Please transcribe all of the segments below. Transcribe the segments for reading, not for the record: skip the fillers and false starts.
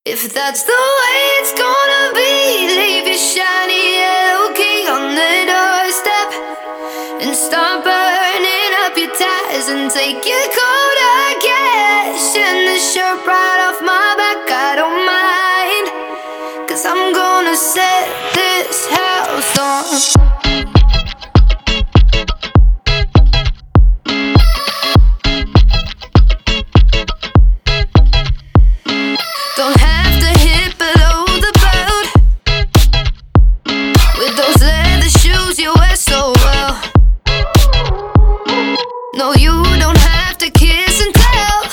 If that's the way it's gonna be, leave your shiny yellow key on the doorstep and start burning up your ties and take your coat, I guess, and the shirt right off my back. I don't mind, 'cause I'm gonna set this house on. Don't have to hit below the belt with those leather shoes you wear so well. No, you don't have to kiss and tell,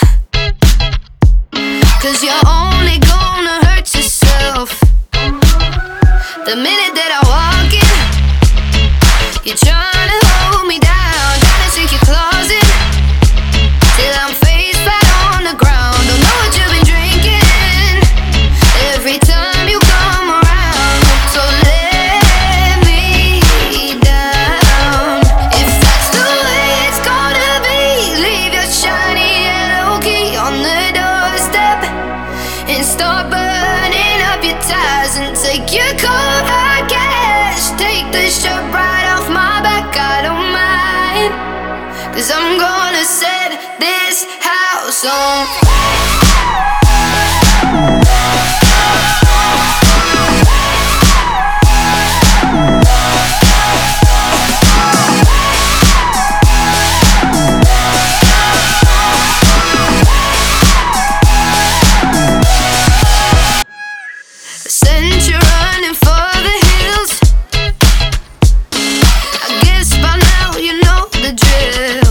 'cause you're only gonna hurt yourself. The minute that I walk in, you're trying to hold me down, trying to sink your claws in till I'm face flat on the ground. Don't know what you've been drinking every time you come around, so let me down. If that's the way it's gonna be, leave your shiny yellow key on the doorstep and start burning up your ties and take your coat, I guess. Take the shirt right off my back, I don't mind, 'cause I'm gonna set this house on Sent you running for the hills. I guess by now you know the drill.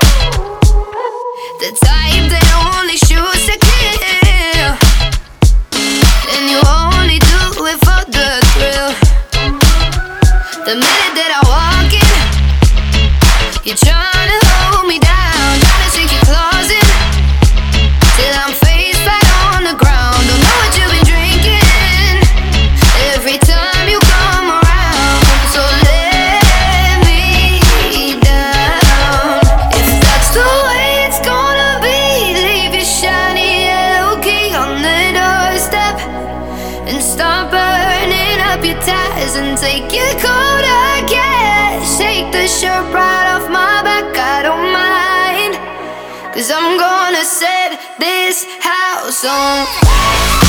The type that only shoots to kill, and you only do it for the thrill. The minute that I walk in, you're trying to hold me down, trying to sink your claws in till I'm face flat on the ground. Don't know what you've been drinking every time you come around, so let me down. If that's the way it's gonna be, leave your shiny yellow key on the doorstep and start burning up your ties and take your coat, I guess. Take the shirt right off my back, I don't mind, 'cause I'm gonna set this house on